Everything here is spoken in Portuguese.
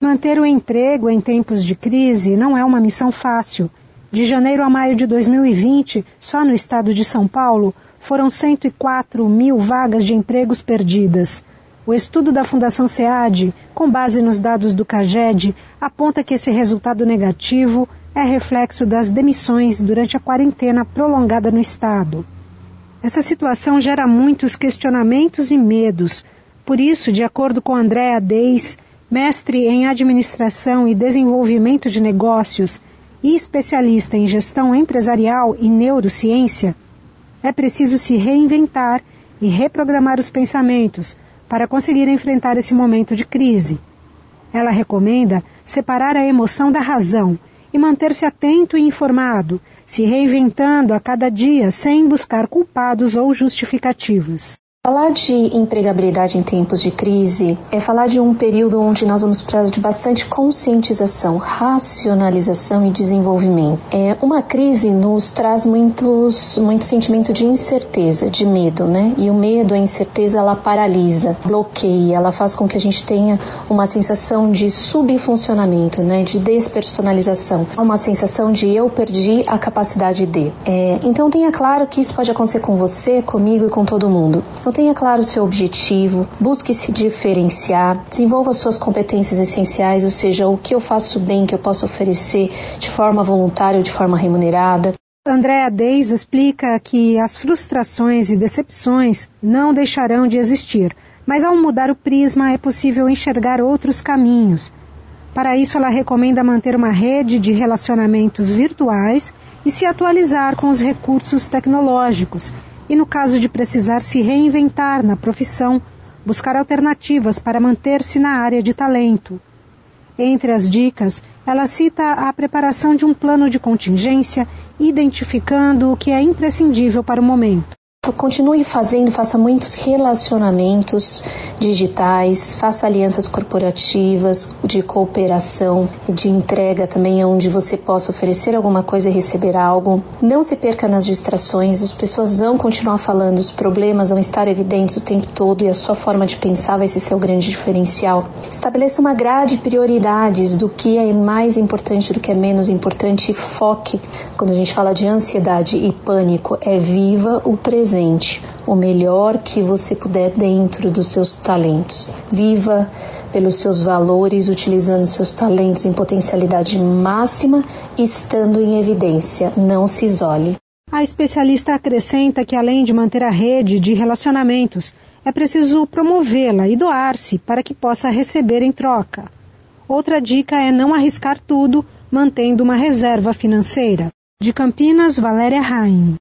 Manter o emprego em tempos de crise não é uma missão fácil. De janeiro a maio de 2020, só no estado de São Paulo, foram 104 mil vagas de empregos perdidas. O estudo da Fundação SEAD, com base nos dados do CAGED, aponta que esse resultado negativo é reflexo das demissões durante a quarentena prolongada no estado. Essa situação gera muitos questionamentos e medos. Por isso, de acordo com Andréa Deis, mestre em Administração e Desenvolvimento de Negócios e especialista em Gestão Empresarial e Neurociência, é preciso se reinventar e reprogramar os pensamentos para conseguir enfrentar esse momento de crise. Ela recomenda separar a emoção da razão e manter-se atento e informado, se reinventando a cada dia sem buscar culpados ou justificativas. Falar de empregabilidade em tempos de crise é falar de um período onde nós vamos precisar de bastante conscientização, racionalização e desenvolvimento. Uma crise nos traz muito sentimento de incerteza, de medo, né? E o medo, a incerteza, ela paralisa, bloqueia, ela faz com que a gente tenha uma sensação de subfuncionamento, né? De despersonalização, uma sensação de eu perdi a capacidade de. Então tenha claro que isso pode acontecer com você, comigo e com todo mundo. Então tenha claro o seu objetivo, busque se diferenciar, desenvolva suas competências essenciais, ou seja, o que eu faço bem, que eu posso oferecer de forma voluntária ou de forma remunerada. Andréa Deis explica que as frustrações e decepções não deixarão de existir, mas ao mudar o prisma é possível enxergar outros caminhos. Para isso, ela recomenda manter uma rede de relacionamentos virtuais e se atualizar com os recursos tecnológicos, e no caso de precisar se reinventar na profissão, buscar alternativas para manter-se na área de talento. Entre as dicas, ela cita a preparação de um plano de contingência, identificando o que é imprescindível para o momento. Continue faça muitos relacionamentos digitais, faça alianças corporativas, de cooperação, de entrega também, onde você possa oferecer alguma coisa e receber algo. Não se perca nas distrações, as pessoas vão continuar falando, os problemas vão estar evidentes o tempo todo e a sua forma de pensar vai ser seu grande diferencial. Estabeleça uma grade de prioridades do que é mais importante, do que é menos importante e foque. Quando a gente fala de ansiedade e pânico, viva o presente. O melhor que você puder dentro dos seus talentos. Viva pelos seus valores, utilizando seus talentos em potencialidade máxima, estando em evidência. Não se isole. A especialista acrescenta que, além de manter a rede de relacionamentos, é preciso promovê-la e doar-se para que possa receber em troca. Outra dica é não arriscar tudo, mantendo uma reserva financeira. De Campinas, Valéria Raim.